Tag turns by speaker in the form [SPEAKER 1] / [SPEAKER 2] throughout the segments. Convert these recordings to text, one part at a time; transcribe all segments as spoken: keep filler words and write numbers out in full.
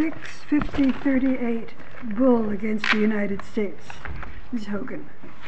[SPEAKER 1] six fifty thirty-eight Bull against the United States. Miz Hogan.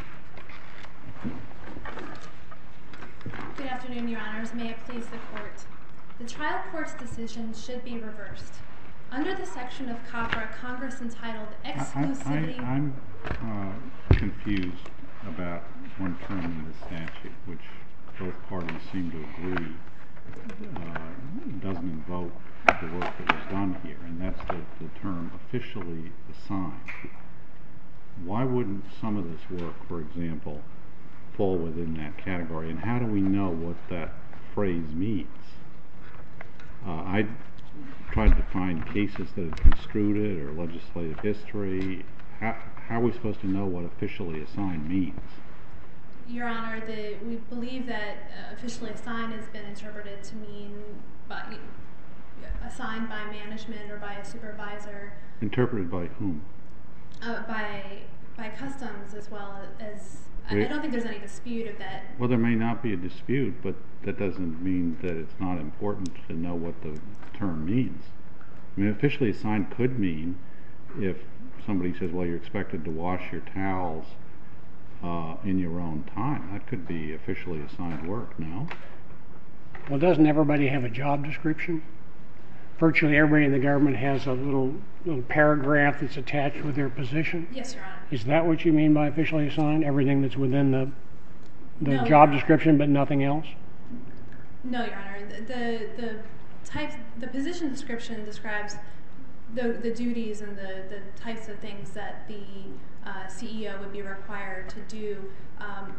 [SPEAKER 2] Good afternoon, Your Honors. May it please the Court. The trial court's decision should be reversed. Under the section of COPRA, Congress entitled exclusivity...
[SPEAKER 3] I, I, I'm uh, confused about one term in the statute, which both parties seem to agree uh, doesn't invoke the work that was done here, and that's the, the term officially assigned. Why wouldn't some of this work, for example, fall within that category, and how do we know what that phrase means? Uh, I tried to find cases that have construed it or legislative history. How, how are we supposed to know what officially assigned means?
[SPEAKER 2] Your Honor, the, we believe that uh, officially assigned has been interpreted to mean by, assigned by management or by a supervisor.
[SPEAKER 3] Interpreted by whom?
[SPEAKER 2] Uh, by by customs as well as... I, I don't think there's any dispute of that.
[SPEAKER 3] Well, there may not be a dispute, but that doesn't mean that it's not important to know what the term means. I mean, officially assigned could mean if somebody says, well, you're expected to wash your towels uh, in your own time. That could be officially assigned work, no?
[SPEAKER 4] Well, doesn't everybody have a job description? Virtually everybody in the government has a little little paragraph that's attached with their position.
[SPEAKER 2] Yes, Your Honor.
[SPEAKER 4] Is that what you mean by officially assigned? Everything that's within the the
[SPEAKER 2] no,
[SPEAKER 4] job description, but nothing else?
[SPEAKER 2] No, Your Honor. The the, the types, the position description describes the the duties and the, the types of things that the uh, C E O would be required to do. Um,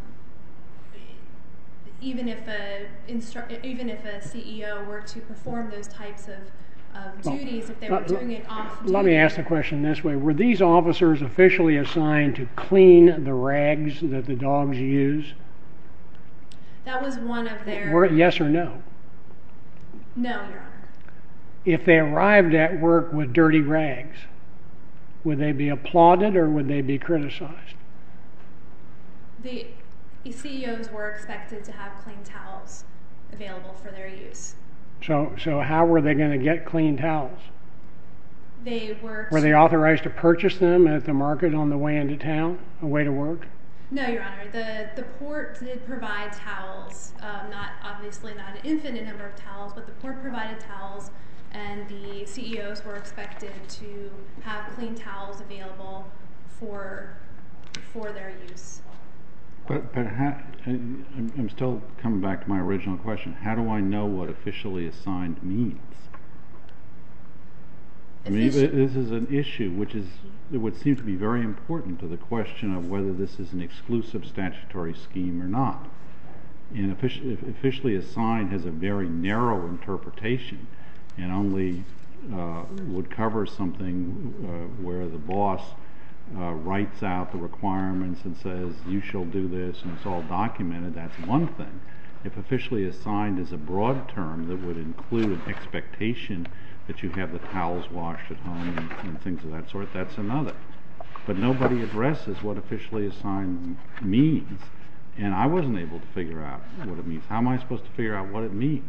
[SPEAKER 2] even if a instru- even if a C E O were to perform those types of Of duties, if they were doing it off duty.
[SPEAKER 4] Let me ask the question this way. Were these officers officially assigned to clean the rags that the dogs use?
[SPEAKER 2] That was one of their...
[SPEAKER 4] Were, yes or no?
[SPEAKER 2] No, Your Honor.
[SPEAKER 4] If they arrived at work with dirty rags, would they be applauded or would they be criticized?
[SPEAKER 2] The C E Os were expected to have clean towels available for their use.
[SPEAKER 4] So, so how were they going to get clean towels?
[SPEAKER 2] They were.
[SPEAKER 4] Were they authorized to purchase them at the market on the way into town, on the way to work?
[SPEAKER 2] No, Your Honor. The the port did provide towels. Um, not obviously not an infinite number of towels, but the port provided towels, and the C E Os were expected to have clean towels available for for their use.
[SPEAKER 3] But, but how, I'm still coming back to my original question. How do I know what officially assigned means? I mean, this is an issue which is, it would seem to be very important to the question of whether this is an exclusive statutory scheme or not. And officially assigned has a very narrow interpretation and only uh, would cover something uh, where the boss Uh, writes out the requirements and says you shall do this and it's all documented. That's one thing. If officially assigned is a broad term that would include an expectation that you have the towels washed at home and, and things of that sort, that's another. But nobody addresses what officially assigned means, and I wasn't able to figure out what it means. How am I supposed to figure out what it means?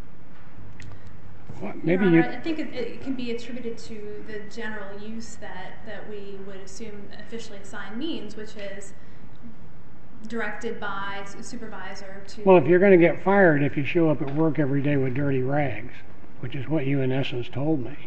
[SPEAKER 4] Well, maybe
[SPEAKER 2] Your Honor,
[SPEAKER 4] you...
[SPEAKER 2] I think it, it can be attributed to the general use that, that we would assume officially assigned means, which is directed by a supervisor to...
[SPEAKER 4] Well, if you're going to get fired if you show up at work every day with dirty rags, which is what you in essence told me.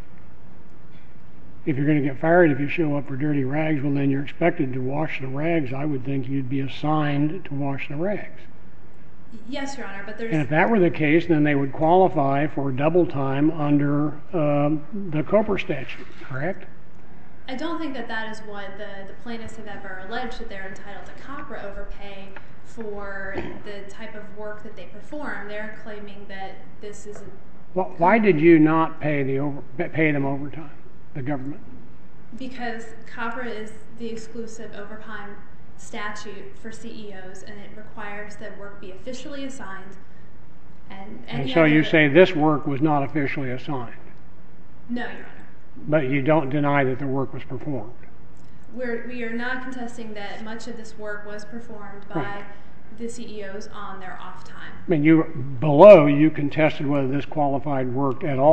[SPEAKER 4] If you're going to get fired if you show up for dirty rags, well then you're expected to wash the rags. I would think you'd be assigned to wash the rags.
[SPEAKER 2] Yes, Your Honor, but there's...
[SPEAKER 4] And if that were the case, then they would qualify for double time under um, the COPRA statute, correct?
[SPEAKER 2] I don't think that that is what the, the plaintiffs have ever alleged, that they're entitled to COPRA overpay for the type of work that they perform. They're claiming that this is... A,
[SPEAKER 4] well, why did you not pay the over, pay them overtime, the government?
[SPEAKER 2] Because COPRA is the exclusive overtime statute for C E Os, and it requires that work be officially assigned. And,
[SPEAKER 4] and so you say this work was not officially assigned?
[SPEAKER 2] No, Your Honor.
[SPEAKER 4] But you don't deny that the work was performed?
[SPEAKER 2] We're, we are not contesting that much of this work was performed by right. the C E Os on their off time.
[SPEAKER 4] I mean, you below you contested whether this qualified work at all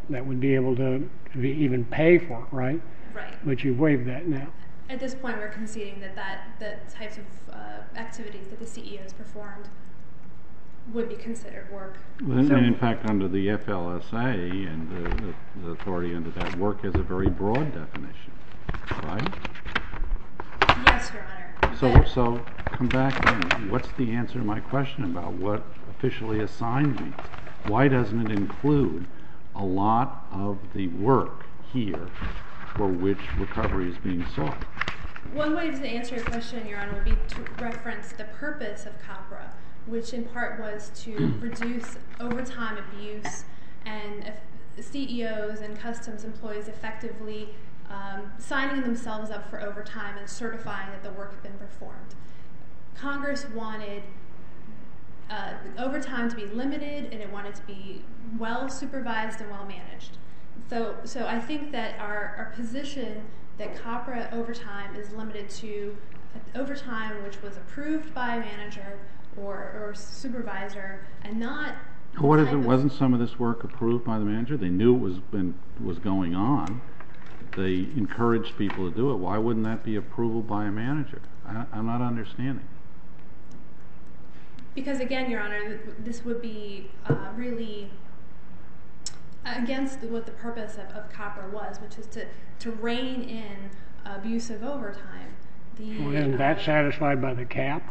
[SPEAKER 4] that would be able to, to be, even pay for it, right?
[SPEAKER 2] Right.
[SPEAKER 4] But you've waived that now.
[SPEAKER 2] At this point, we're conceding that that the types of uh, activities that the C E Os performed would be considered work.
[SPEAKER 3] And
[SPEAKER 1] So-
[SPEAKER 3] in fact, under the F L S A and the, the, the authority under that, work has a very broad definition, right?
[SPEAKER 2] Yes, Your Honor.
[SPEAKER 3] So,
[SPEAKER 2] But-
[SPEAKER 3] so come back then. What's the answer to my question about what officially assigned means? Why doesn't it include a lot of the work here for which recovery is being sought?
[SPEAKER 2] One way to answer your question, Your Honor, would be to reference the purpose of COPRA, which in part was to reduce overtime abuse and if C E Os and customs employees effectively um, signing themselves up for overtime and certifying that the work had been performed. Congress wanted uh, overtime to be limited, and it wanted to be well supervised and well managed. So, so I think that our, our position that COPRA overtime is limited to overtime which was approved by a manager or, or supervisor, and not.
[SPEAKER 3] What is
[SPEAKER 2] type
[SPEAKER 3] it?
[SPEAKER 2] of-
[SPEAKER 3] Wasn't some of this work approved by the manager? They knew it was been was going on. They encouraged people to do it. Why wouldn't that be approval by a manager? I, I'm not understanding.
[SPEAKER 2] Because again, Your Honor, this would be uh, really against what the purpose of, of COPRA was, which is to, to rein in abuse of overtime. The,
[SPEAKER 4] Well, isn't that
[SPEAKER 2] uh,
[SPEAKER 4] satisfied by the cap?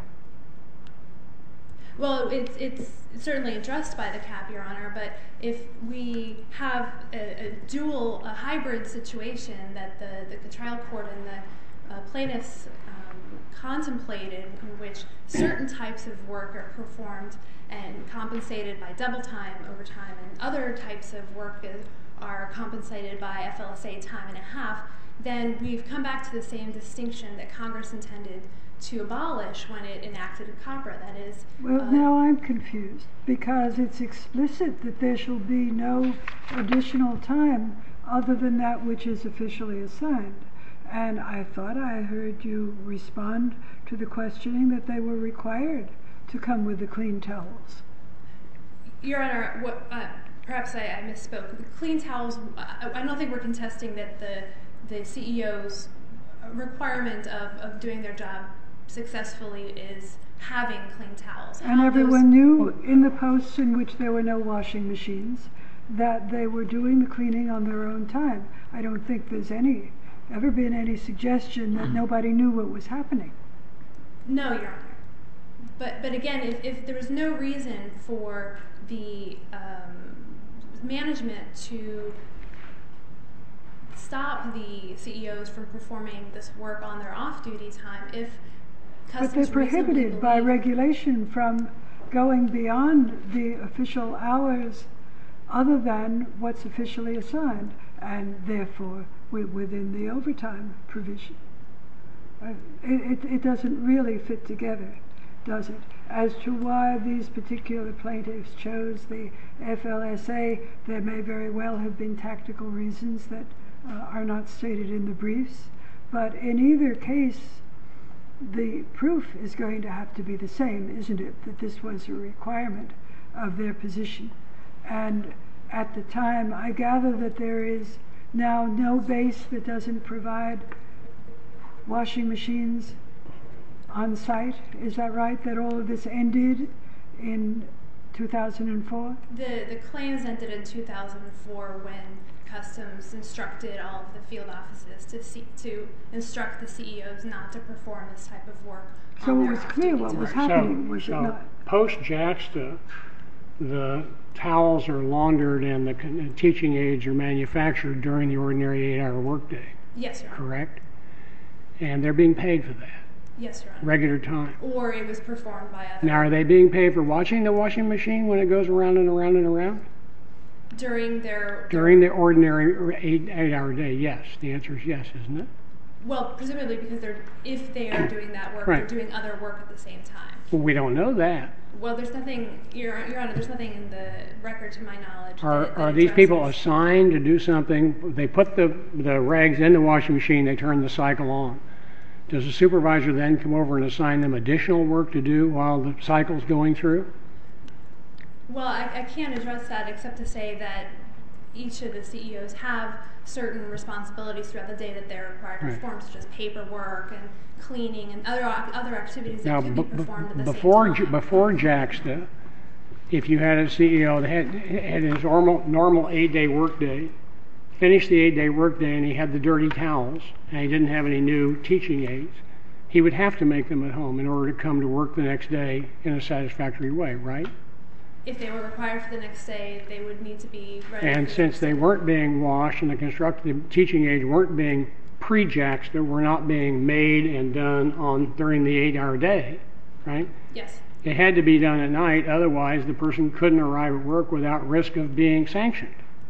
[SPEAKER 2] Well, it's, it's certainly addressed by the cap, Your Honor, but if we have a, a dual, a hybrid situation that the, the trial court and the uh, plaintiffs um, contemplated, in which certain types of work are performed and compensated by double time, overtime, and other types of work is, are compensated by F L S A time and a half, then we've come back to the same distinction that Congress intended to abolish when it enacted COPRA. That is,
[SPEAKER 1] Well,
[SPEAKER 2] uh,
[SPEAKER 1] now I'm confused, because it's explicit that there shall be no additional time other than that which is officially assigned. And I thought I heard you respond to the questioning that they were required to come with the clean towels.
[SPEAKER 2] Your Honor, what, uh, perhaps I, I misspoke. The clean towels, I, I don't think we're contesting that the, the C E O's requirement of, of doing their job successfully is having clean towels.
[SPEAKER 1] And
[SPEAKER 2] How
[SPEAKER 1] everyone
[SPEAKER 2] those-
[SPEAKER 1] knew in the posts in which there were no washing machines that they were doing the cleaning on their own time. I don't think there's any ever been any suggestion that nobody knew what was happening.
[SPEAKER 2] No, Your Honor. But, but again, if, if there was no reason for the um, management to stop the C E Os from performing this work on their off-duty time, if
[SPEAKER 1] But
[SPEAKER 2] customs
[SPEAKER 1] they're prohibited
[SPEAKER 2] reasonably
[SPEAKER 1] by
[SPEAKER 2] believe-
[SPEAKER 1] regulation from going beyond the official hours other than what's officially assigned, and therefore we're within the overtime provision. Uh, It, it, it doesn't really fit together, does it? As to why these particular plaintiffs chose the F L S A, there may very well have been tactical reasons that uh, are not stated in the briefs, but in either case, the proof is going to have to be the same, isn't it, that this was a requirement of their position. And at the time, I gather that there is now no base that doesn't provide washing machines on site. Is that right, that all of this ended in two thousand four?
[SPEAKER 2] The, the claims ended in two thousand four when Customs instructed all of the field offices to see, to instruct the C E Os not to perform this type of work.
[SPEAKER 1] So
[SPEAKER 2] on
[SPEAKER 1] it
[SPEAKER 2] their
[SPEAKER 1] was clear
[SPEAKER 2] off-duty
[SPEAKER 1] what was
[SPEAKER 2] time.
[SPEAKER 1] happening, was it
[SPEAKER 4] so
[SPEAKER 1] not?
[SPEAKER 4] post-JAXTA, the towels are laundered and the con- teaching aids are manufactured during the ordinary eight-hour workday,
[SPEAKER 2] Yes, Your Honor.
[SPEAKER 4] correct? And they're being paid for that,
[SPEAKER 2] Yes, Your Honor.
[SPEAKER 4] regular time.
[SPEAKER 2] Or it was performed by other.
[SPEAKER 4] Now, are they being paid for watching the washing machine when it goes around and around and around?
[SPEAKER 2] During their...
[SPEAKER 4] During the ordinary eight, eight-hour day, yes. The answer is yes, isn't it?
[SPEAKER 2] Well, presumably because they're, if they are doing that work,
[SPEAKER 4] Right.
[SPEAKER 2] they're doing other work at the same time.
[SPEAKER 4] Well, we don't know that.
[SPEAKER 2] Well, there's nothing, Your, Your Honor, there's nothing in the record to my knowledge
[SPEAKER 4] Are,
[SPEAKER 2] that, that
[SPEAKER 4] are these people
[SPEAKER 2] addresses-
[SPEAKER 4] assigned to do something? They put the, the rags in the washing machine, they turn the cycle on. Does the supervisor then come over and assign them additional work to do while the cycle's going through?
[SPEAKER 2] Well, I, I can't address that except to say that each of the C E Os have certain responsibilities throughout the day that they're required to
[SPEAKER 4] Right.
[SPEAKER 2] perform, such as paperwork and cleaning and other other activities that
[SPEAKER 4] Now,
[SPEAKER 2] could
[SPEAKER 4] b-
[SPEAKER 2] be performed at the
[SPEAKER 4] before
[SPEAKER 2] same
[SPEAKER 4] J-
[SPEAKER 2] time.
[SPEAKER 4] before Jaxta, if you had a C E O that had, had his normal normal eight-day workday, finished the eight-day workday, and he had the dirty towels, and he didn't have any new teaching aids, he would have to make them at home in order to come to work the next day in a satisfactory way, right?
[SPEAKER 2] If they were required for the next day, they would need to be ready.
[SPEAKER 4] And
[SPEAKER 2] for the
[SPEAKER 4] since
[SPEAKER 2] next
[SPEAKER 4] they
[SPEAKER 2] day.
[SPEAKER 4] weren't being washed and the constructive teaching aids weren't being pre-Jaxta, were not being made and done on during the eight-hour day, right?
[SPEAKER 2] Yes.
[SPEAKER 4] It had to be done at night, otherwise the person couldn't arrive at work without risk of being sanctioned.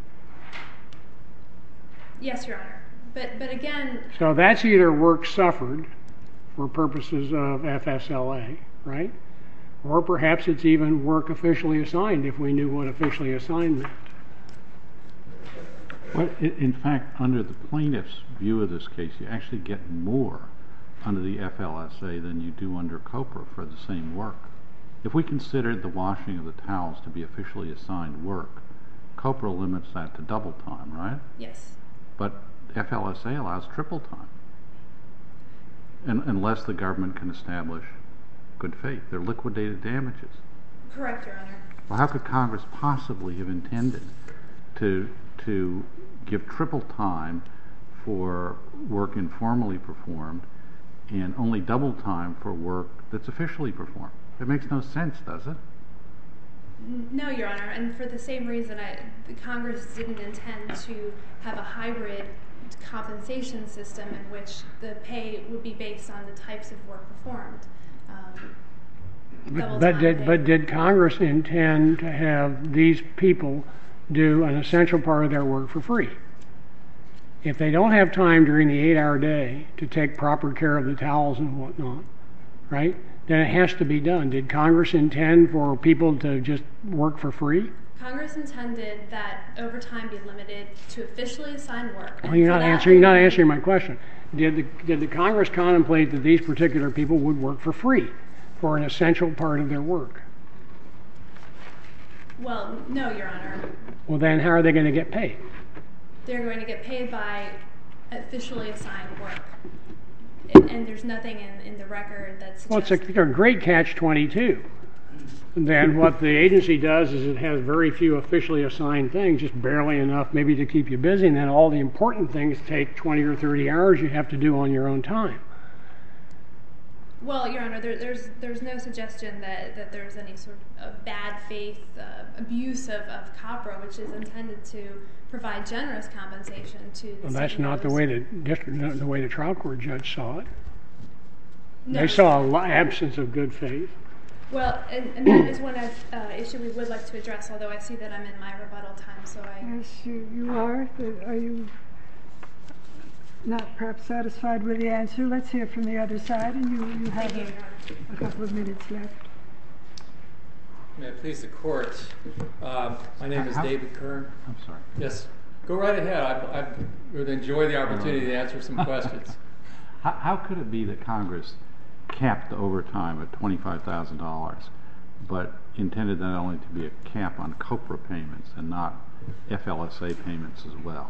[SPEAKER 2] Yes, Your Honor. But but again,
[SPEAKER 4] So that's either work suffered for purposes of F S L A, right? Or perhaps it's even work officially assigned if we knew what officially assigned meant.
[SPEAKER 3] Well, i- in fact, under the plaintiff's view of this case, you actually get more under the F L S A than you do under COPRA for the same work. If we considered the washing of the towels to be officially assigned work, COPRA limits that to double time, right?
[SPEAKER 2] yes.
[SPEAKER 3] But F L S A allows triple time, and, unless the government can establish good faith. They're liquidated damages.
[SPEAKER 2] Correct, Your Honor.
[SPEAKER 3] Well, how could Congress possibly have intended to to give triple time for work informally performed and only double time for work that's officially performed? It makes no sense, does it?
[SPEAKER 2] No, Your Honor, and for the same reason, I, the Congress didn't intend to have a hybrid compensation system in which the pay would be based on the types of work performed. Um, double
[SPEAKER 4] But
[SPEAKER 2] time
[SPEAKER 4] did,
[SPEAKER 2] pay.
[SPEAKER 4] but did Congress intend to have these people do an essential part of their work for free? If they don't have time during the eight-hour day to take proper care of the towels and whatnot, right, then it has to be done. Did Congress intend for people to just work for free?
[SPEAKER 2] Congress intended that overtime be limited to officially assigned work.
[SPEAKER 4] Well, you're
[SPEAKER 2] For
[SPEAKER 4] not
[SPEAKER 2] that
[SPEAKER 4] answering. You're not
[SPEAKER 2] reason-
[SPEAKER 4] answering my question. Did the did the Congress contemplate that these particular people would work for free for an essential part of their work?
[SPEAKER 2] Well, no, Your Honor.
[SPEAKER 4] Well, then how are they going to get paid?
[SPEAKER 2] They're going to get paid by officially assigned work. And, and there's nothing in, in the record that suggests...
[SPEAKER 4] Well, it's a, a great catch twenty-two. Then what the agency does is it has very few officially assigned things, just barely enough maybe to keep you busy, and then all the important things take twenty or thirty hours you have to do on your own time.
[SPEAKER 2] Well, Your Honor, there, there's there's no suggestion that, that there's any sort of bad faith uh, abuse of, of COPRA, which is intended to provide generous compensation to the
[SPEAKER 4] Well, that's not the
[SPEAKER 2] C E Os.
[SPEAKER 4] way the district, not the way the trial court judge saw it.
[SPEAKER 2] No.
[SPEAKER 4] They saw a lo- absence of good faith.
[SPEAKER 2] Well, and, and that is one uh, issue we would like to address, although I see that I'm in my rebuttal time, so I...
[SPEAKER 1] Yes, you, you are. The- Are you not perhaps satisfied with the answer? Let's hear from the other side, and you, you have
[SPEAKER 2] Thank you,
[SPEAKER 1] a,
[SPEAKER 2] Your Honor.
[SPEAKER 1] a couple of minutes left.
[SPEAKER 5] May it please the court. Um, my name is
[SPEAKER 3] How-
[SPEAKER 5] David Kern.
[SPEAKER 3] I'm sorry.
[SPEAKER 5] Yes, go right ahead. I, I would enjoy the opportunity to answer some questions.
[SPEAKER 3] How, how could it be that Congress capped the overtime at twenty-five thousand dollars, but intended that only to be a cap on COPRA payments and not F L S A payments as well?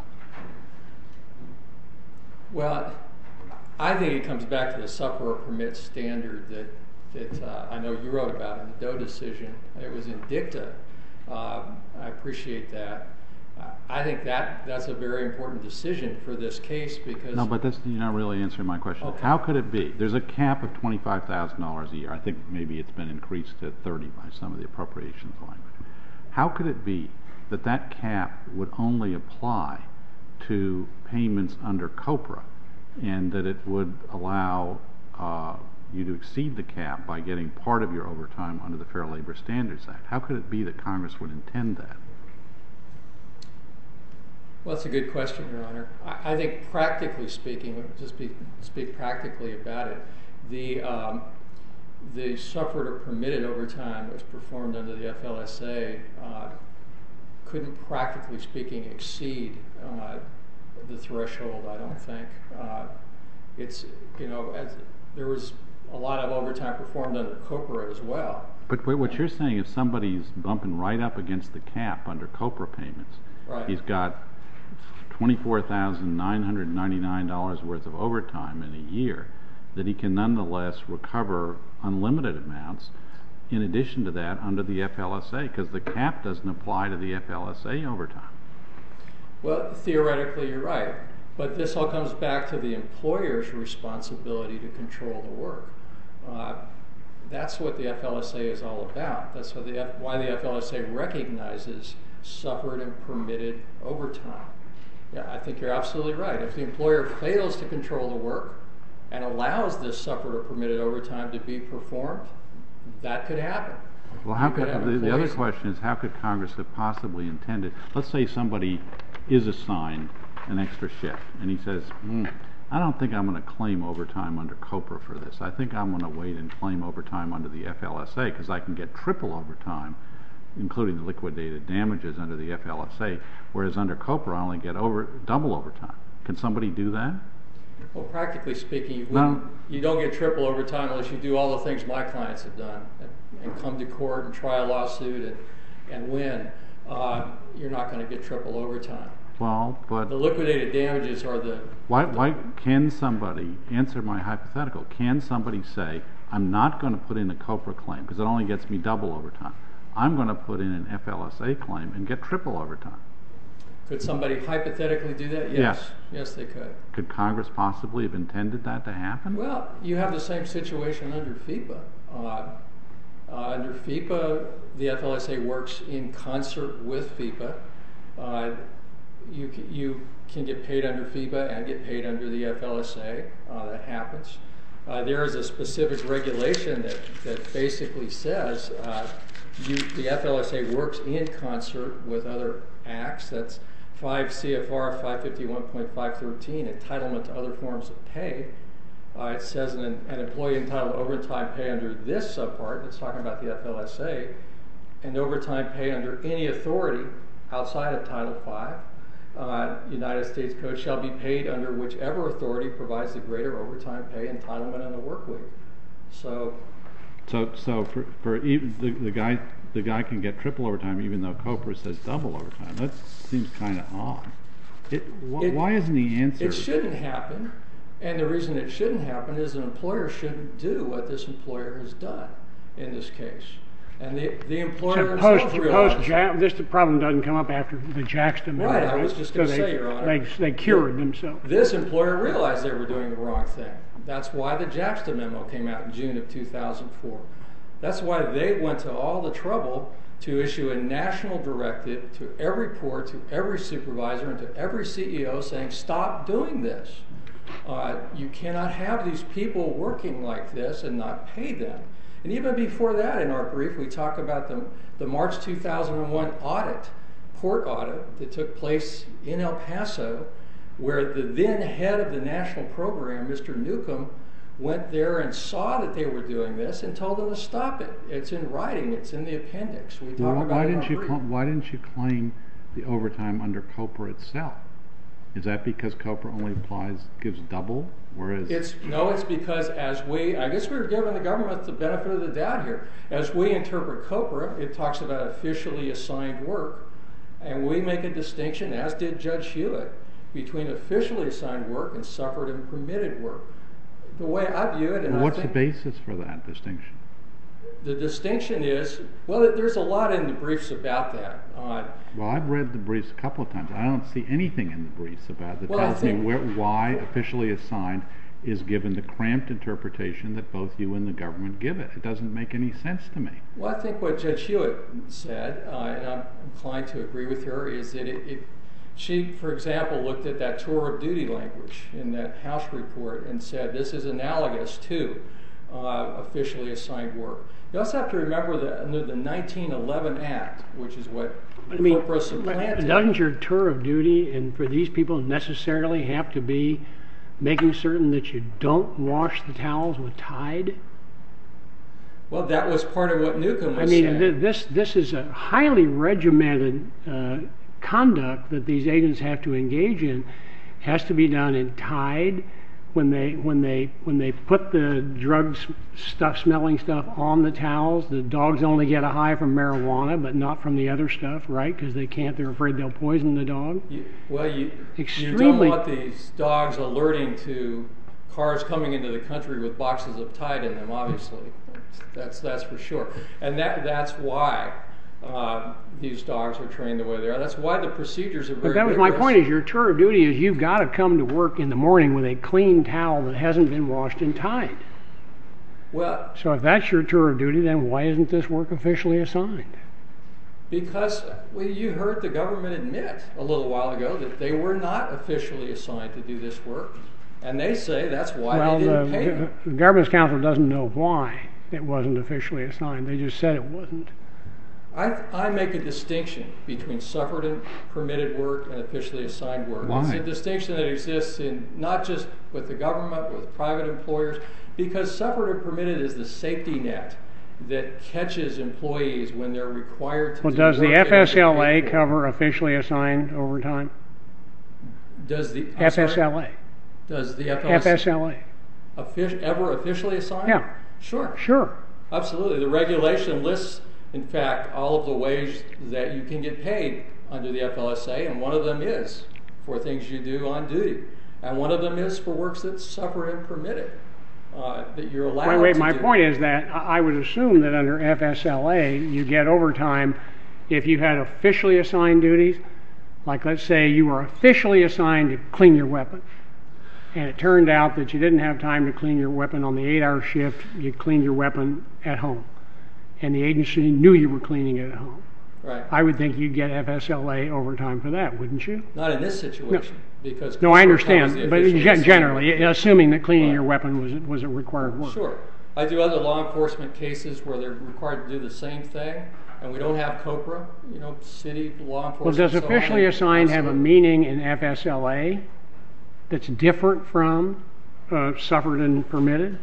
[SPEAKER 5] Well, I think it comes back to the sufferer permit standard that that uh, I know you wrote about in the Doe decision. It was in dicta. Uh, I appreciate that. I think that that's a very important decision for this case because
[SPEAKER 3] No, but that's, you're not really answering my question.
[SPEAKER 5] Okay.
[SPEAKER 3] How could it be? There's a cap of twenty-five thousand dollars a year. I think maybe it's been increased to thirty by some of the appropriations language. How could it be that that cap would only apply to payments under COPRA and that it would allow uh, you to exceed the cap by getting part of your overtime under the Fair Labor Standards Act? How could it be that Congress would intend that?
[SPEAKER 5] Well, that's a good question, Your Honor. I, I think practically speaking, just be, speak practically about it, the um, the suffered or permitted overtime that was performed under the F L S A uh, couldn't, practically speaking, exceed uh, the threshold, I don't think. Uh, it's, you know, as there was a lot of overtime performed under COPRA as well.
[SPEAKER 3] But what you're saying is somebody's bumping right up against the cap under COPRA payments,
[SPEAKER 5] Right.
[SPEAKER 3] He's got twenty-four thousand nine hundred ninety-nine dollars worth of overtime in a year, that he can nonetheless recover unlimited amounts in addition to that under the F L S A, because the cap doesn't apply to the F L S A overtime.
[SPEAKER 5] Well, theoretically, you're right. But this all comes back to the employer's responsibility to control the work. Uh, that's what the F L S A is all about. That's what the F- why the F L S A recognizes suffered and permitted overtime. Yeah, I think you're absolutely right. If the employer fails to control the work and allows this suffered or permitted overtime to be performed, that could happen.
[SPEAKER 3] Well, how could,
[SPEAKER 5] could
[SPEAKER 3] the, the other question is, how could Congress have possibly intended, let's say somebody is assigned an extra shift, and he says, hmm, I don't think I'm going to claim overtime under COPRA for this. I think I'm going to wait and claim overtime under the F L S A because I can get triple overtime, including the liquidated damages under the F L S A, whereas under COPRA I only get over double overtime. Can somebody do that?
[SPEAKER 5] Well, practically speaking, you,
[SPEAKER 3] No.
[SPEAKER 5] you don't get triple overtime unless you do all the things my clients have done and, and come to court and try a lawsuit and, and win. Uh, you're not going to get triple overtime.
[SPEAKER 3] Well, but
[SPEAKER 5] The liquidated damages are the...
[SPEAKER 3] why,
[SPEAKER 5] the
[SPEAKER 3] why can somebody, answer my hypothetical, can somebody say, I'm not going to put in a COPRA claim because it only gets me double overtime. I'm going to put in an F L S A claim and get triple overtime.
[SPEAKER 5] Could somebody hypothetically do that? Yes.
[SPEAKER 3] Yes.
[SPEAKER 5] Yes, they could.
[SPEAKER 3] Could Congress possibly have intended that to happen?
[SPEAKER 5] Well, you have the same situation under FEPA. Uh, uh, under FEPA, the F L S A works in concert with FEPA. Uh, you, c- you can get paid under FEPA and get paid under the F L S A. Uh, that happens. Uh, there is a specific regulation that, that basically says uh, you, the F L S A works in concert with other acts. That's five C F R five fifty-one point five thirteen, entitlement to other forms of pay. Uh, it says an, an employee entitled to overtime pay under this subpart, it's talking about the F L S A, and overtime pay under any authority outside of Title five, uh, United States Code, shall be paid under whichever authority provides the greater overtime pay entitlement in the work week. So,
[SPEAKER 3] So, so for, for even the, the guy, the guy can get triple overtime even though COPRA says double overtime. That seems kind of odd. It, wh-
[SPEAKER 5] It-
[SPEAKER 3] why isn't the answer?
[SPEAKER 5] it shouldn't happen, and the reason it shouldn't happen is an employer shouldn't do what this employer has done in this case. And the, the employer
[SPEAKER 4] So post,
[SPEAKER 5] themselves realize...
[SPEAKER 4] post Ja- this problem doesn't come up after the Jackson
[SPEAKER 5] Right,
[SPEAKER 4] memo,
[SPEAKER 5] I was just gonna
[SPEAKER 4] So
[SPEAKER 5] say,
[SPEAKER 4] they-
[SPEAKER 5] Your Honor.
[SPEAKER 4] They, they cured themselves.
[SPEAKER 5] This employer realized they were doing the wrong thing. That's why the Jackson memo came out in June of two thousand four. That's why they went to all the trouble to issue a national directive to every port, to every supervisor, and to every C E O saying, stop doing this. Uh, you cannot have these people working like this and not pay them. And even before that, in our brief, we talk about the, the March two thousand one audit, port audit, that took place in El Paso, where the then head of the national program, Mister Newcomb, went there and saw that they were doing this and told them to stop it. It's in writing. It's in the appendix. We talk
[SPEAKER 3] Well,
[SPEAKER 5] about
[SPEAKER 3] why
[SPEAKER 5] it in
[SPEAKER 3] didn't
[SPEAKER 5] our
[SPEAKER 3] you
[SPEAKER 5] brief.
[SPEAKER 3] cl- why didn't you claim the overtime under COPRA itself? Is that because COPRA only applies, gives double, whereas
[SPEAKER 5] It's no, it's because as we, I guess we were giving the government the benefit of the doubt here. As we interpret COPRA, it talks about officially assigned work, and we make a distinction, as did Judge Hewitt, between officially assigned work and suffered and permitted work. The way I view it, and
[SPEAKER 3] well,
[SPEAKER 5] I
[SPEAKER 3] what's the
[SPEAKER 5] think
[SPEAKER 3] basis for that distinction?
[SPEAKER 5] the distinction is, well, there's a lot in the briefs about that. Uh,
[SPEAKER 3] Well, I've read the briefs a couple of times. I don't see anything in the briefs about that
[SPEAKER 5] Well, I
[SPEAKER 3] tells me
[SPEAKER 5] think-
[SPEAKER 3] where, why officially assigned is given the cramped interpretation that both you and the government give it. It doesn't make any sense to me.
[SPEAKER 5] Well, I think what Judge Hewitt said, uh, and I'm inclined to agree with her, is that it, it, she, for example, looked at that tour of duty language in that House report and said this is analogous to uh, officially assigned work. You also have to remember that under the nineteen eleven Act, which is what
[SPEAKER 4] I mean,
[SPEAKER 5] COPRA supplanted.
[SPEAKER 4] doesn't your tour of duty, and for these people, necessarily have to be making certain that you don't wash the towels with Tide?
[SPEAKER 5] Well, that was part of what Newcomb
[SPEAKER 4] I
[SPEAKER 5] was
[SPEAKER 4] mean,
[SPEAKER 5] saying.
[SPEAKER 4] th- this this is a highly regimented uh, conduct that these agents have to engage in. Has to be done in Tide, when they when they when they put the drug stuff, smelling stuff on the towels, the dogs only get a high from marijuana, but not from the other stuff, right? Because they can't. They're afraid they'll poison the dog.
[SPEAKER 5] You, well, you
[SPEAKER 4] Extremely,
[SPEAKER 5] you don't want these dogs alerting to cars coming into the country with boxes of Tide in them. Obviously, that's that's for sure, and that that's why. Uh, these dogs are trained the way they are. That's why the procedures are very
[SPEAKER 4] But that was
[SPEAKER 5] rigorous.
[SPEAKER 4] my point, is your tour of duty is you've got to come to work in the morning with a clean towel that hasn't been washed and tied.
[SPEAKER 5] Well,
[SPEAKER 4] So if that's your tour of duty, then why isn't this work officially assigned?
[SPEAKER 5] because well, you heard the government admit a little while ago that they were not officially assigned to do this work, and they say that's why
[SPEAKER 4] Well,
[SPEAKER 5] they didn't
[SPEAKER 4] the,
[SPEAKER 5] pay them.
[SPEAKER 4] the Government's Council doesn't know why it wasn't officially assigned. They just said it wasn't.
[SPEAKER 5] I, I make a distinction between suffered and permitted work and officially assigned work.
[SPEAKER 3] Why?
[SPEAKER 5] It's a distinction that exists in not just with the government, with private employers, because suffered and permitted is the safety net that catches employees when they're required to
[SPEAKER 4] Well,
[SPEAKER 5] do
[SPEAKER 4] does the
[SPEAKER 5] work they don't
[SPEAKER 4] F S L
[SPEAKER 5] get
[SPEAKER 4] A
[SPEAKER 5] paid for.
[SPEAKER 4] cover officially assigned overtime?
[SPEAKER 5] Does the I'm
[SPEAKER 4] F S
[SPEAKER 5] sorry?
[SPEAKER 4] L A.
[SPEAKER 5] Does the
[SPEAKER 4] F S L A.
[SPEAKER 5] offic- ever officially assigned?
[SPEAKER 4] Yeah.
[SPEAKER 5] Sure.
[SPEAKER 4] Sure.
[SPEAKER 5] Absolutely. The regulation lists, in fact, all of the ways that you can get paid under the F L S A, and one of them is for things you do on duty. And one of them is for works that suffer and permitted, uh, that you're allowed
[SPEAKER 4] Wait, wait,
[SPEAKER 5] to
[SPEAKER 4] my
[SPEAKER 5] do.
[SPEAKER 4] point is that I I would assume that under F S L A, you get overtime if you had officially assigned duties. Like, let's say you were officially assigned to clean your weapon, and it turned out that you didn't have time to clean your weapon on the eight-hour shift. You cleaned your weapon at home, and the agency knew you were cleaning it at home.
[SPEAKER 5] Right.
[SPEAKER 4] I would think you'd get F S L A overtime for that, wouldn't you?
[SPEAKER 5] Not in this situation, because
[SPEAKER 4] No, I
[SPEAKER 5] Cooper covers
[SPEAKER 4] understand,
[SPEAKER 5] the
[SPEAKER 4] but
[SPEAKER 5] officially
[SPEAKER 4] gen-
[SPEAKER 5] assigned
[SPEAKER 4] generally,
[SPEAKER 5] work.
[SPEAKER 4] assuming that cleaning
[SPEAKER 5] Right.
[SPEAKER 4] your weapon was was a required work.
[SPEAKER 5] Sure. I do other law enforcement cases where they're required to do the same thing, and we don't have COPRA, you know, city law enforcement.
[SPEAKER 4] Well, does
[SPEAKER 5] so on,
[SPEAKER 4] officially
[SPEAKER 5] and
[SPEAKER 4] assigned have a
[SPEAKER 5] absolutely.
[SPEAKER 4] meaning in F S L A that's different from uh, suffered and permitted?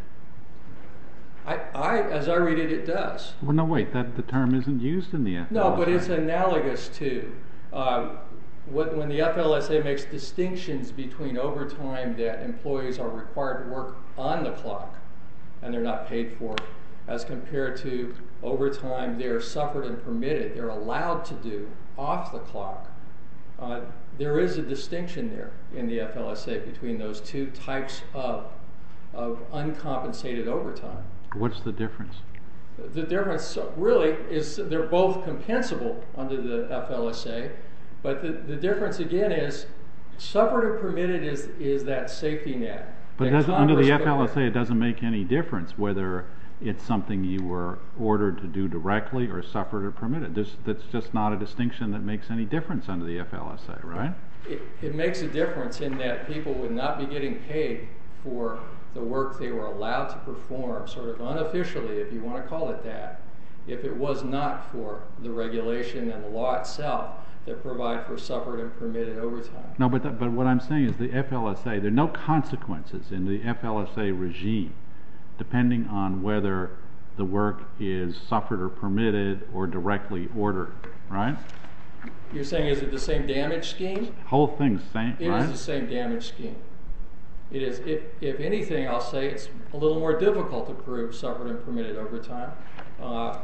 [SPEAKER 5] I, I, as I read it, it does.
[SPEAKER 3] Well, no, wait, that the term isn't used in the F L S A.
[SPEAKER 5] No, but it's analogous to uh, what, when the F L S A makes distinctions between overtime that employees are required to work on the clock and they're not paid for, as compared to overtime they're suffered and permitted, they're allowed to do off the clock. Uh, there is a distinction there in the F L S A between those two types of, of uncompensated overtime.
[SPEAKER 3] What's the difference?
[SPEAKER 5] The difference really is they're both compensable under the F L S A, but the, the difference again is suffered and permitted is, is that safety net.
[SPEAKER 3] But
[SPEAKER 5] that
[SPEAKER 3] doesn't, under the
[SPEAKER 5] Congress
[SPEAKER 3] F L S A,
[SPEAKER 5] put there.
[SPEAKER 3] it doesn't make any difference whether it's something you were ordered to do directly or suffered or permitted. There's, that's just not a distinction that makes any difference under the F L S A, right?
[SPEAKER 5] It, it makes a difference in that people would not be getting paid for the work they were allowed to perform, sort of unofficially, if you want to call it that, if it was not for the regulation and the law itself that provide for suffered and permitted overtime.
[SPEAKER 3] No, but that, but what I'm saying is the F L S A, there are no consequences in the F L S A regime depending on whether the work is suffered or permitted or directly ordered, right?
[SPEAKER 5] You're saying is it the same damage scheme?
[SPEAKER 3] Whole thing's same,
[SPEAKER 5] It
[SPEAKER 3] right?
[SPEAKER 5] is the same damage scheme. It is, if, if anything, I'll say it's a little more difficult to prove suffered and permitted overtime. Uh,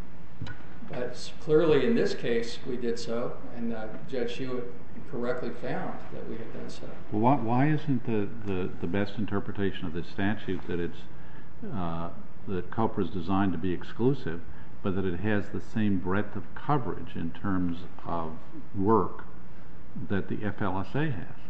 [SPEAKER 5] but clearly in this case we did so, and uh, Judge Hewitt correctly found that we had done so.
[SPEAKER 3] Well, why, why isn't the, the, the best interpretation of this statute that it's uh, that COPRA is designed to be exclusive, but that it has the same breadth of coverage in terms of work that the F L S A has?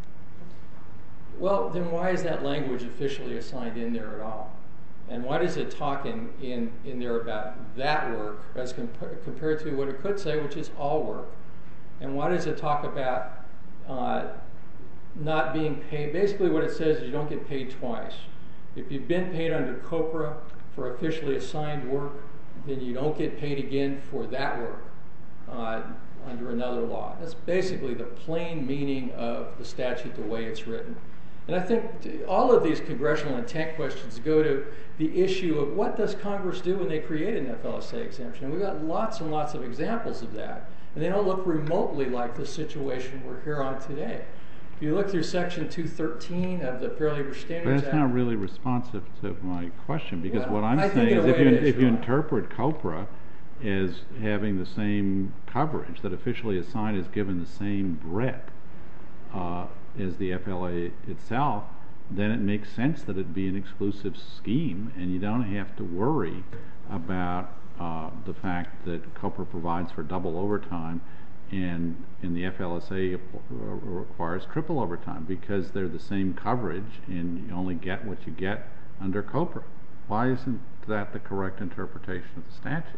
[SPEAKER 5] Well, then why is that language officially assigned in there at all? And why does it talk in, in, in there about that work as compa- compared to what it could say, which is all work? And why does it talk about uh, not being paid? Basically what it says is you don't get paid twice. If you've been paid under COPRA for officially assigned work, then you don't get paid again for that work uh, under another law. That's basically the plain meaning of the statute the way it's written. And I think all of these congressional intent questions go to the issue of what does Congress do when they create an F L S A exemption? And we've got lots and lots of examples of that. And they don't look remotely like the situation we're here on today. If you look through Section two thirteen of the Fair Labor Standards Act...
[SPEAKER 3] But that's not really responsive to my question, because
[SPEAKER 5] well,
[SPEAKER 3] what I'm
[SPEAKER 5] I
[SPEAKER 3] saying is if you,
[SPEAKER 5] is,
[SPEAKER 3] if you interpret COPRA as having the same coverage, that officially assigned is given the same breadth uh, as the F L A itself, then it makes sense that it be an exclusive scheme, and you don't have to worry about uh, the fact that COPRA provides for double overtime and, and the F L S A requires triple overtime, because they're the same coverage and you only get what you get under COPRA. Why isn't that the correct interpretation of the statute?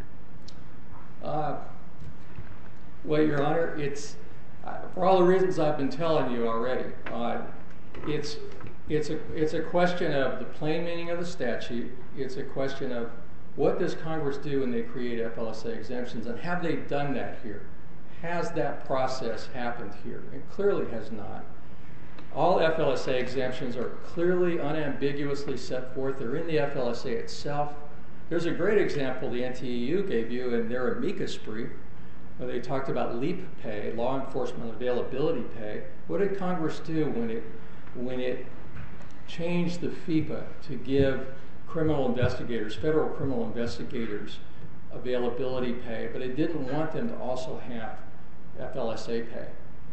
[SPEAKER 5] Uh, well, Your Honor, it's uh, for all the reasons I've been telling you already. Uh, it's it's a it's a question of the plain meaning of the statute. It's a question of what does Congress do when they create F L S A exemptions, and have they done that here? Has that process happened here? It clearly has not. All F L S A exemptions are clearly, unambiguously set forth. They're in the F L S A itself. There's a great example the N T E U gave you in their amicus brief, where they talked about LEAP pay, law enforcement availability pay. What did Congress do when it when it changed the FIPA to give criminal investigators, federal criminal investigators, availability pay, but it didn't want them to also have F L S A pay?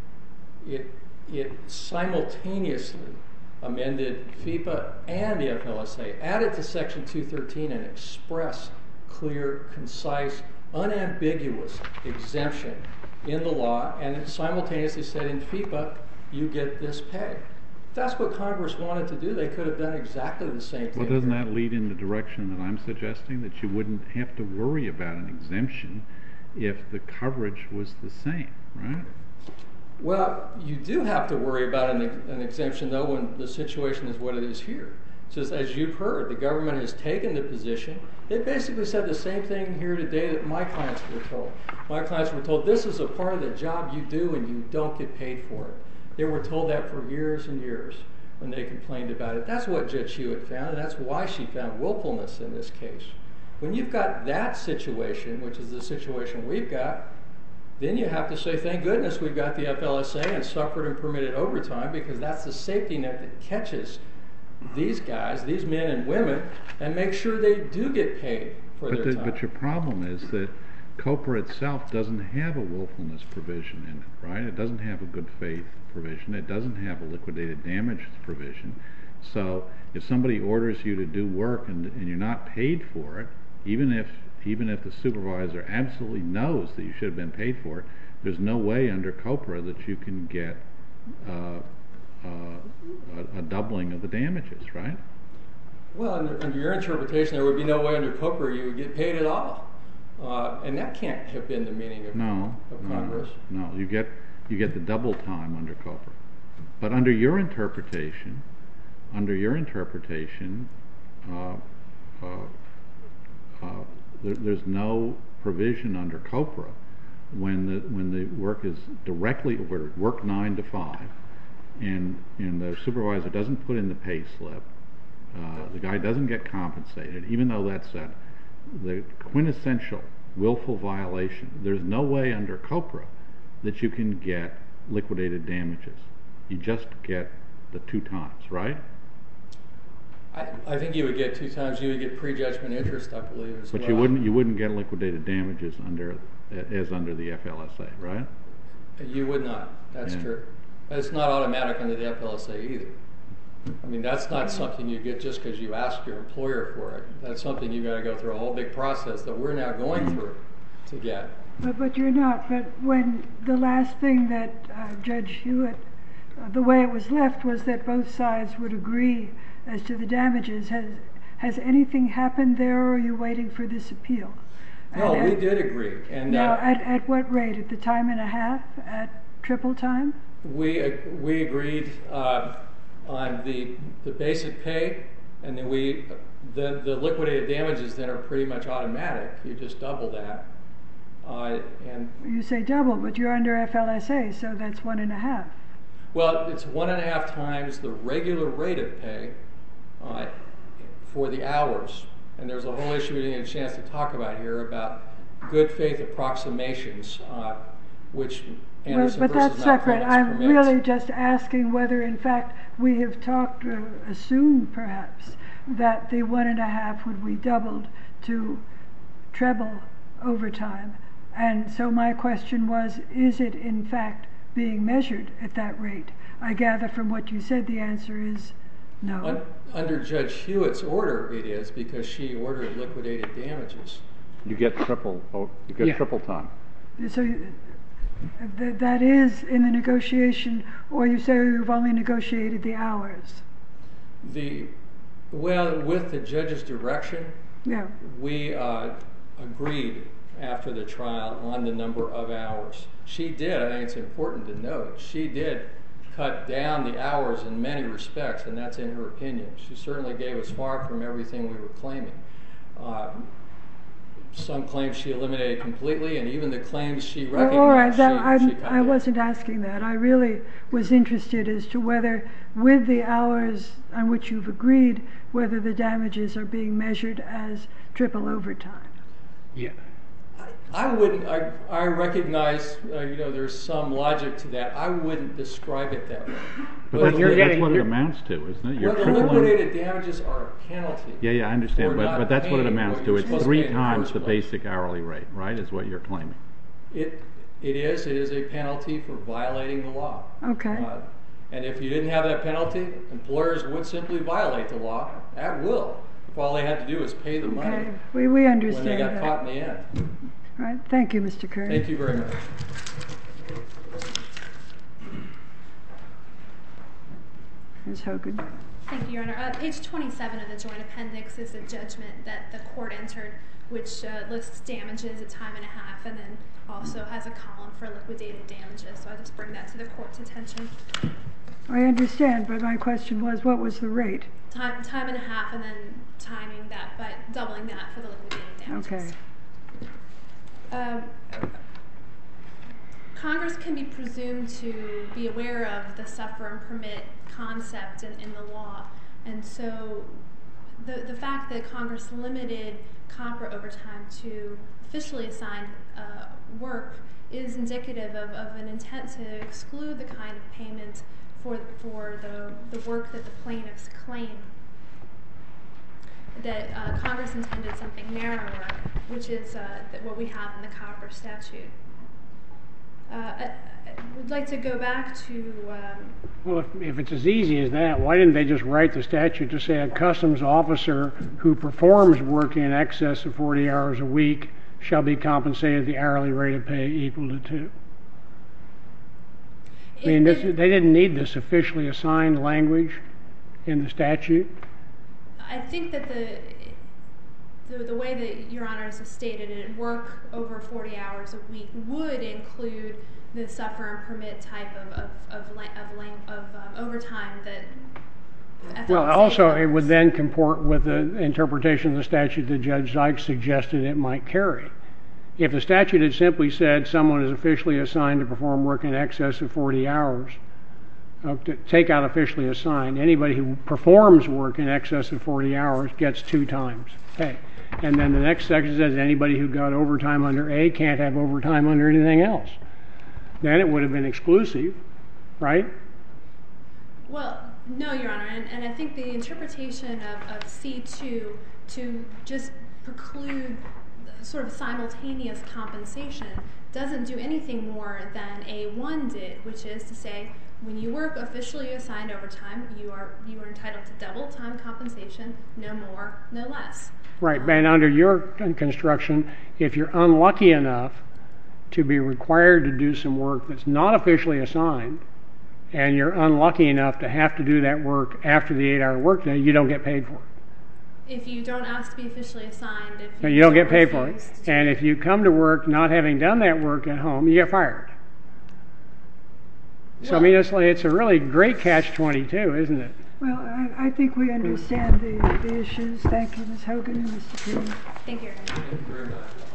[SPEAKER 5] It it simultaneously amended FIPA and the F L S A, added to Section two thirteen an express, clear, concise, unambiguous exemption in the law, and it simultaneously said in FIPA, you get this pay. If that's what Congress wanted to do, they could have done exactly the same thing.
[SPEAKER 3] Well, doesn't that lead in the direction that I'm suggesting, that you wouldn't have to worry about an exemption if the coverage was the same, right?
[SPEAKER 5] Well, you do have to worry about an, an exemption, though, when the situation is what it is here. Just as you've heard, the government has taken the position. They basically said the same thing here today that my clients were told. My clients were told, this is a part of the job you do and you don't get paid for it. They were told that for years and years when they complained about it. That's what Judge Hewitt found, and that's why she found willfulness in this case. When you've got that situation, which is the situation we've got, then you have to say, thank goodness we've got the F L S A and suffered and permitted overtime, because that's the safety net that catches these guys, these men and women, and make sure they do get paid for
[SPEAKER 3] but
[SPEAKER 5] their
[SPEAKER 3] the,
[SPEAKER 5] time.
[SPEAKER 3] But your problem is that COPRA itself doesn't have a willfulness provision in it, right? It doesn't have a good faith provision. It doesn't have a liquidated damages provision. So if somebody orders you to do work and, and you're not paid for it, even if even if the supervisor absolutely knows that you should have been paid for it, there's no way under COPRA that you can get uh, uh, a, a doubling of the damages, right?
[SPEAKER 5] Well, under, under your interpretation, there would be no way under COPRA you would get paid at all. Uh, and that can't have been the meaning of,
[SPEAKER 3] no,
[SPEAKER 5] of
[SPEAKER 3] no,
[SPEAKER 5] Congress.
[SPEAKER 3] No, you get you get the double time under COPRA. But under your interpretation, under your interpretation, uh, uh, uh, there, there's no provision under COPRA when the when the work is directly ordered, work nine to five, and and the supervisor doesn't put in the pay slip. Uh, the guy doesn't get compensated, even though that's a, the quintessential willful violation. There's no way under COPRA that you can get liquidated damages. You just get the two times, right?
[SPEAKER 5] I, I think you would get two times. You would get prejudgment interest, I believe, as
[SPEAKER 3] but
[SPEAKER 5] well.
[SPEAKER 3] But you wouldn't you wouldn't get liquidated damages under as under the F L S A, right?
[SPEAKER 5] You would not. That's
[SPEAKER 3] yeah.
[SPEAKER 5] true. But it's not automatic under the F L S A either. I mean, that's not something you get just because you ask your employer for it. That's something you got to go through a whole big process that we're now going through to get.
[SPEAKER 1] But, but you're not. But when the last thing that uh, Judge Hewitt, uh, the way it was left was that both sides would agree as to the damages. Has has anything happened there, or are you waiting for this appeal?
[SPEAKER 5] No,
[SPEAKER 1] at,
[SPEAKER 5] we did agree. And
[SPEAKER 1] now,
[SPEAKER 5] uh,
[SPEAKER 1] at, at what rate? At the time and a half? At triple time?
[SPEAKER 5] We uh, we agreed uh, on the the basic pay, and then we the the liquidated damages then are pretty much automatic. You just double that. Uh, and
[SPEAKER 1] you say double, but you're under F L S A, so that's one and a half.
[SPEAKER 5] Well, it's one and a half times the regular rate of pay uh, for the hours. And there's a whole issue we didn't get a chance to talk about here about good faith approximations, uh, which
[SPEAKER 1] Well,
[SPEAKER 5] Anderson
[SPEAKER 1] but that's
[SPEAKER 5] versus
[SPEAKER 1] separate.
[SPEAKER 5] malpractice
[SPEAKER 1] I'm
[SPEAKER 5] permits.
[SPEAKER 1] really just asking whether, in fact, we have talked, uh, assumed perhaps, that the one and a half would be doubled to treble overtime. And so my question was, is it in fact being measured at that rate? I gather from what you said the answer is no.
[SPEAKER 5] Un- Under Judge Hewitt's order, it is, because she ordered liquidated damages.
[SPEAKER 3] You get triple, oh, you get
[SPEAKER 4] Yeah.
[SPEAKER 3] triple time.
[SPEAKER 1] So uh, th- that is in the negotiation, or you say you've only negotiated the hours?
[SPEAKER 5] The well, with the judge's direction,
[SPEAKER 1] Yeah.
[SPEAKER 5] we uh, agreed after the trial on the number of hours. She did, I think it's important to note, she did cut down the hours in many respects, and that's in her opinion. She certainly gave us far from everything we were claiming. Uh, some claims she eliminated completely, and even the claims she
[SPEAKER 1] Well,
[SPEAKER 5] recognized,
[SPEAKER 1] all right, that,
[SPEAKER 5] she,
[SPEAKER 1] I'm,
[SPEAKER 5] she cut
[SPEAKER 1] I
[SPEAKER 5] down.
[SPEAKER 1] wasn't asking that. I really was interested as to whether, with the hours on which you've agreed, whether the damages are being measured as triple overtime.
[SPEAKER 4] Yeah.
[SPEAKER 5] I wouldn't, I, I recognize, uh, you know, there's some logic to that. I wouldn't describe it that way.
[SPEAKER 3] But
[SPEAKER 5] Well,
[SPEAKER 3] that's,
[SPEAKER 4] you're
[SPEAKER 3] what,
[SPEAKER 4] getting-
[SPEAKER 3] that's what it
[SPEAKER 4] you're-
[SPEAKER 3] amounts to, isn't it? You're
[SPEAKER 5] Well, the
[SPEAKER 3] tripling.
[SPEAKER 5] liquidated damages are a penalty.
[SPEAKER 3] Yeah, yeah, I understand,
[SPEAKER 5] for
[SPEAKER 3] but,
[SPEAKER 5] not
[SPEAKER 3] but that's what it
[SPEAKER 5] paying
[SPEAKER 3] amounts
[SPEAKER 5] what
[SPEAKER 3] to.
[SPEAKER 5] you're
[SPEAKER 3] It's
[SPEAKER 5] supposed to
[SPEAKER 3] three
[SPEAKER 5] pay in the
[SPEAKER 3] times
[SPEAKER 5] first
[SPEAKER 3] the
[SPEAKER 5] place.
[SPEAKER 3] basic hourly rate, right, is what you're claiming.
[SPEAKER 5] It, it is, it is a penalty for violating the law.
[SPEAKER 1] Okay.
[SPEAKER 5] Uh, and if you didn't have that penalty, employers would simply violate the law at will. If all they had to do was pay the money
[SPEAKER 1] Okay, we, we
[SPEAKER 5] when
[SPEAKER 1] understand
[SPEAKER 5] they got
[SPEAKER 1] that.
[SPEAKER 5] caught in the end.
[SPEAKER 1] All right, thank you, Mister Kern.
[SPEAKER 5] Thank you very much.
[SPEAKER 1] Miz Hogan.
[SPEAKER 2] Thank you, Your Honor. Uh, page twenty-seven of the joint appendix is a judgment that the court entered, which uh, lists damages at time and a half, and then also has a column for liquidated damages. So I just bring that to the court's attention.
[SPEAKER 1] I understand, but my question was, what was the rate?
[SPEAKER 2] Time, time and a half, and then timing that by doubling that for the liquidated damages.
[SPEAKER 1] Okay.
[SPEAKER 2] Um, Congress can be presumed to be aware of the suffer and permit concept in, in the law, and so the the fact that Congress limited COPRA overtime to officially assigned uh, work is indicative of, of an intent to exclude the kind of payment for for the the work that the plaintiffs claim. That uh, Congress intended something narrower, which is uh, that what we have in the COPRA statute. Uh, I, I would like to go back to. Um,
[SPEAKER 4] Well, if, if it's as easy as that, why didn't they just write the statute to say a customs officer who performs work in excess of forty hours a week shall be compensated at the hourly rate of pay equal to two? I mean, this, they didn't need this officially assigned language in the statute.
[SPEAKER 2] I think that the, the the way that Your Honor has stated it, work over forty hours a week would include the suffer and permit type of of of, of, of um, overtime that. F L S A
[SPEAKER 4] Well, also it
[SPEAKER 2] covers.
[SPEAKER 4] would then comport with the interpretation of the statute that Judge Zykes suggested it might carry. If the statute had simply said someone is officially assigned to perform work in excess of forty hours, uh, to take out officially assigned, anybody who performs work in excess of forty hours gets two times pay. And then the next section says anybody who got overtime under A can't have overtime under anything else. Then it would have been exclusive, right?
[SPEAKER 2] Well, no, Your Honor, and, and I think the interpretation of, of C two to just preclude sort of simultaneous compensation doesn't do anything more than A one did, which is to say when you work officially assigned overtime, you are you are entitled to double time compensation, no more, no less.
[SPEAKER 4] Right, and under your construction, if you're unlucky enough to be required to do some work that's not officially assigned, and you're unlucky enough to have to do that work after the eight-hour workday, you don't get paid for it.
[SPEAKER 2] If you don't ask to be officially assigned, if
[SPEAKER 4] So
[SPEAKER 2] you,
[SPEAKER 4] you don't get paid for it.
[SPEAKER 2] refuse to-
[SPEAKER 4] And if you come to work not having done that work at home, you get fired. So, I
[SPEAKER 2] Well-
[SPEAKER 4] mean, it's, like, it's a really great catch twenty-two, isn't it?
[SPEAKER 1] Well, I, I think we understand the, the issues. Thank you, Miz Hogan and Mister Kern.
[SPEAKER 2] Thank you, Your Honor.
[SPEAKER 5] Thank you very much.